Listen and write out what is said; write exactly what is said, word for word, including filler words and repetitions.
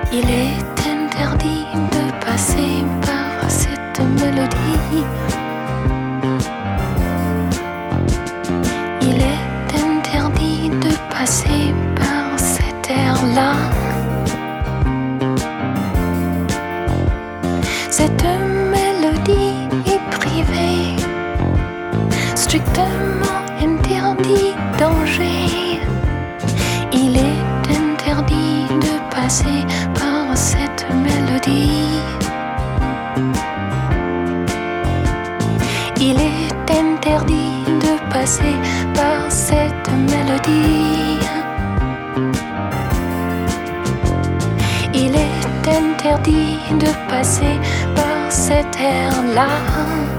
Il est interdit de passer par cette mélodie. Il est interdit de passer par cet air-là. Cette mélodie est privée, strictement interdit danger. Il est interdit de passer par cette mélodie. Il est interdit de passer par cette mélodie. Il est interdit de passer par cet air-là.